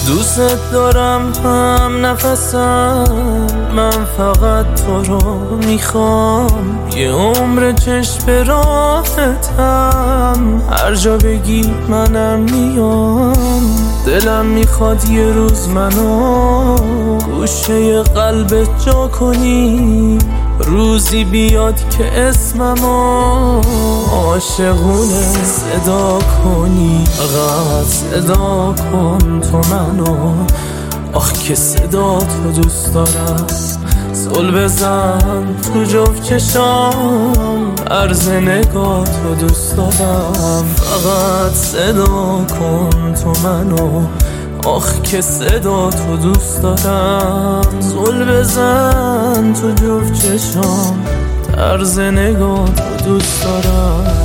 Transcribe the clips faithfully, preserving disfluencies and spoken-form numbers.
دوست دارم هم نفسم، من فقط تو رو میخوام. یه عمر چشم به راحتم، هر جا بگی منم میام. دلم میخواد یه روز منو گوشه قلبت جا کنی، روزی بیاد که اسممو عاشقونه صدا کنی. فقط صدا کن تو منو، آخ که صدا تو دوست دارم. زل بزن تو جفت چشام، عرض نگاه تو دوست دارم. فقط صدا کن تو منو، آخ که صدا تو دوست دارم. زل بزن تو جفت چشام، عرض نگاه تو دوست دارم.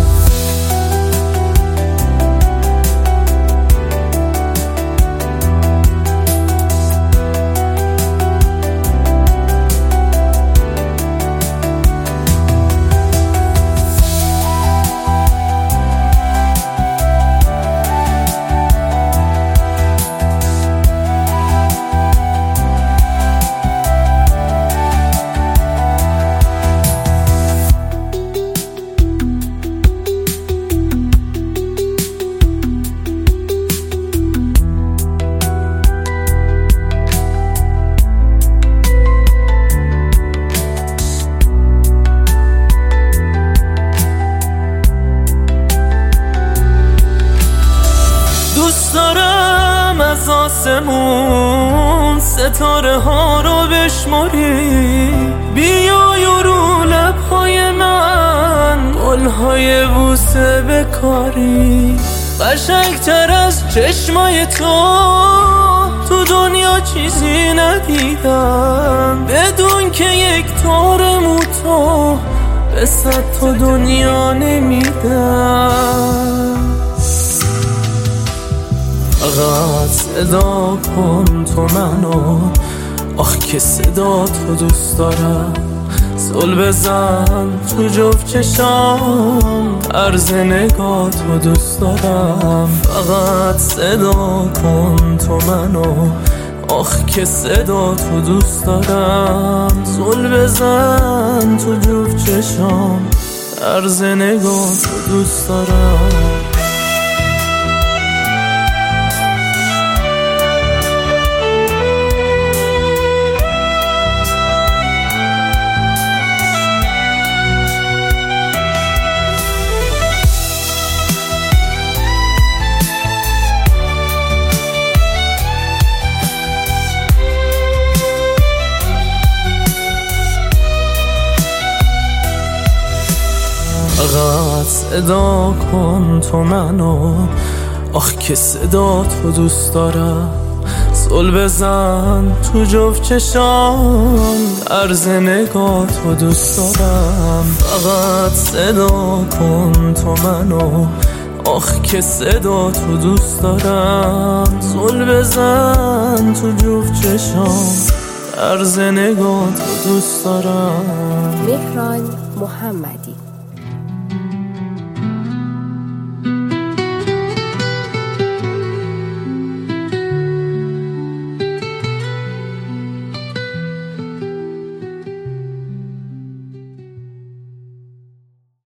دوست دارم از آسمون ستاره ها رو بشماری، بیای و رو لبهای من گلهای بوسه بکاری. قشنگتر از چشمای تو تو دنیا چیزی ندیدم، بدون که یک تار موتو به صد تا دنیا نمیدم. فقط صدا کن تو منو، آخ که صدا تو دوست دارم. زل بزن تو جفت چشام، عرض نگاه تو دوست دارم. فقط صدا کن تو منو، آخ که صدا تو دوست دارم. زل بزن تو جفت چشام، عرض نگاه تو دوست دارم. فقط صدا کن تو منو، آخ که صدا تو دوست دارم. زل بزن تو جفت چشام، عرض نگاه تو دوست دارم. فقط صدا کن تو منو، آخ که صدا تو دوست دارم. زل بزن تو جفت چشام، عرض نگاه تو دوست دارم. مهران محمدی.